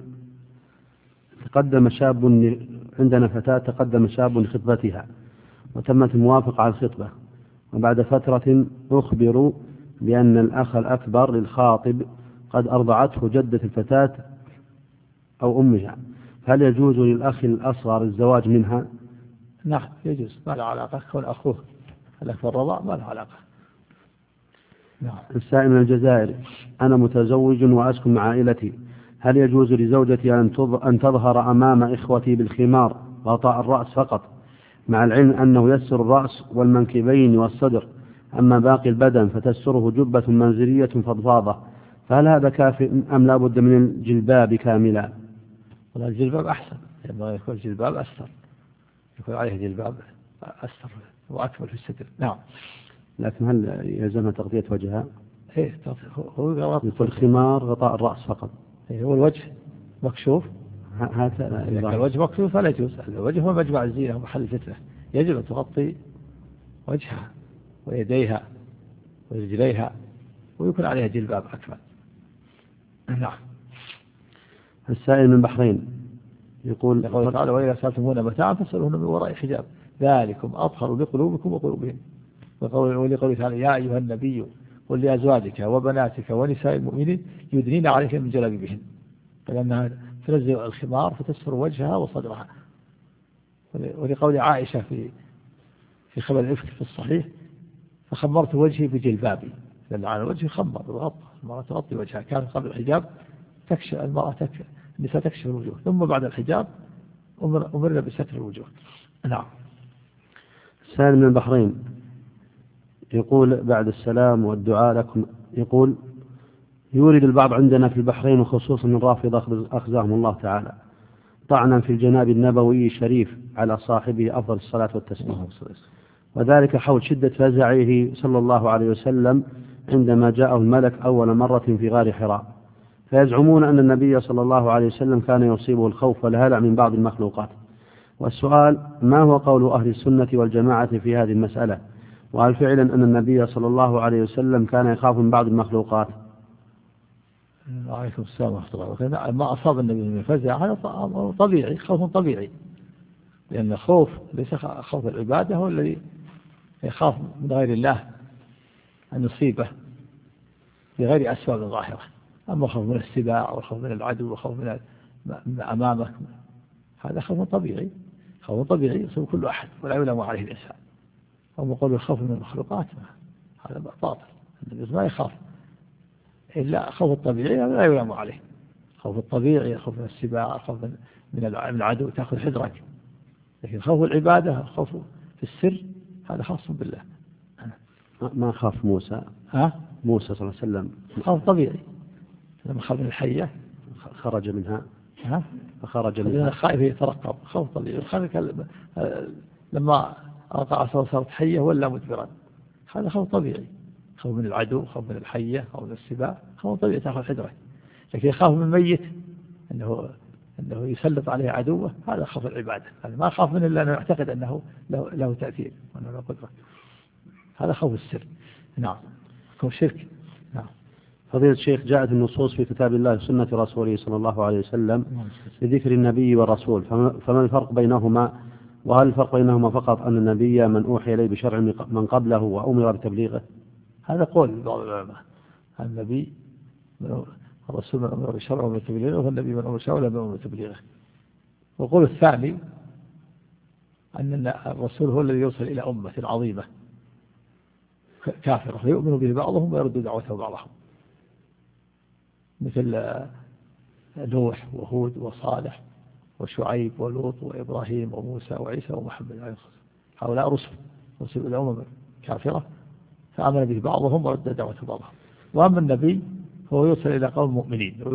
عندنا فتاة تقدم شاب لخطبتها وتمت الموافقة على الخطبة، وبعد فترة أخبروا بأن الأخ الأكبر للخاطب قد أرضعته جدة الفتاة أو أمها، هل يجوز للأخ الأصغر الزواج منها؟ نعم يجوز، ما له علاقة، كون أخوه الأكبر رضع ما له علاقة. نعم. السائل من الجزائر: أنا متزوج وأسكن مع عائلتي، هل يجوز لزوجتي أن تظهر أمام إخوتي بالخمار غطاء الرأس فقط، مع العلم أنه يستر الرأس والمنكبين والصدر، أما باقي البدن فتستره جبة منزلية فضفاضة، فهل هذا كافٍ أم لا بد من الجلباب كاملا؟ والله الجلباب أحسن، ينبغي يكون الجلباب أستر، يكون عليه جلباب أستر وأكمل في الستر. نعم. لكن هل يلزمها تغطية وجهها؟ إيه، يقول خمار غطاء الرأس فقط. إيه، هو الوجه مكشوف، هذا إذا كان الوجه مكشوف فلا يجوز، الوجه هو مجمع الزينة ومحل الفتنة، يجب أن تغطي وجهها ويديها ورجليها ويكون عليها جلباب أكمل. نعم. السائل من البحرين يقول تعالى: وإذا سألتمونا متاعا فاسألوهن من وراء حجاب ذلكم أطهر لقلوبكم وقلوبهم. ولقوله تعالى: يا أيها النبي قل لأزواجك وبناتك ونساء المؤمنين يدنين عليهن من جلابيبهن، فلأنها تنزل الخمار فتستر وجهها وصدرها. ولقول عائشة في خبر الإفك في الصحيح: فخمرت وجهي بجلبابي، لأن على الوجه خمر وغطى، المرأة تغطي وجهها، كان قبل الحجاب تكشف النساء تكشف الوجوه، ثم بعد الحجاب أمرنا بستر الوجوه. نعم. السائل من البحرين يقول بعد السلام والدعاء لكم، يقول: يورد البعض عندنا في البحرين وخصوصا من رافضة أخزاهم الله تعالى طعنا في الجناب النبوي الشريف على صاحبه أفضل الصلاة والتسليم، وذلك حول شدة فزعه صلى الله عليه وسلم عندما جاءه الملك أول مرة في غار حراء، فيزعمون أن النبي صلى الله عليه وسلم كان يصيبه الخوف والهلع من بعض المخلوقات. والسؤال: ما هو قول أهل السنة والجماعة في هذه المسألة؟ وهل فعلا أن النبي صلى الله عليه وسلم كان يخاف من بعض المخلوقات؟ عليكم السلام ورحمة الله. ما أصاب النبي من الفزع هذا طبيعي، خوف طبيعي، لأن الخوف ليس خوف العبادة، هو الذي يخاف من غير الله أن يصيبه بغير أسباب ظاهرة. أما خوف من السباع وخوف من العدو وخوف من أمامك، هذا خوف طبيعي، خوف طبيعي يصيب كل أحد ولا يلام عليه الإنسان. أما قول الخوف من المخلوقات هذا باطل، النبي ما يخاف إلا خوف الطبيعي لا يلام عليه. خوف الطبيعي خوف من السباع، خوف من العدو تأخذ حذرك، لكن خوف العبادة خوف في السر هذا خاص بالله. ما خاف موسى موسى صلى الله عليه وسلم خوف طبيعي، لما خاف من الحية خرج منها فخرج منها خائف يترقب، خوف طبيعي. لما ألقى عصاه صارت حية ولا مدبرا، هذا خوف طبيعي. خوف من العدو، خوف من الحية، خوف من السباع، خوف طبيعي تأخذ حذرك. لكن يخاف من ميت أنه يسلط عليه عدوه، هذا خوف العبادة، هذا ما خاف منه إلا أنه يعتقد أنه له تأثير وأنه له قدرة، هذا خوف السر. نعم، خوف شرك. نعم. فضيلة الشيخ، جاءت النصوص في كتاب الله وسنة رسوله صلى الله عليه وسلم بذكر النبي والرسول، فما الفرق بينهما؟ وهل الفرق بينهما فقط أن النبي من أوحي إليه بشرع من قبله وأمر بتبليغه؟ هذا قول بعض العلماء، النبي الرسول من أمر بشرع ومن تبليغه، والنبي من أمر بشرع ولا من أمر بتبليغه. والقول الثاني أن الرسول هو الذي يوصل إلى أمة عظيمة كافرة فيؤمن به بعضهم ويرد دعوته بعضهم، مثل نوح وهود وصالح وشعيب ولوط وإبراهيم وموسى وعيسى ومحمد عليه الصلاة والسلام. هؤلاء رسل الأمم كافرة فآمن به بعضهم ورد دعوته بعضهم. وأما النبي هو يرسل إلى قوم مؤمنين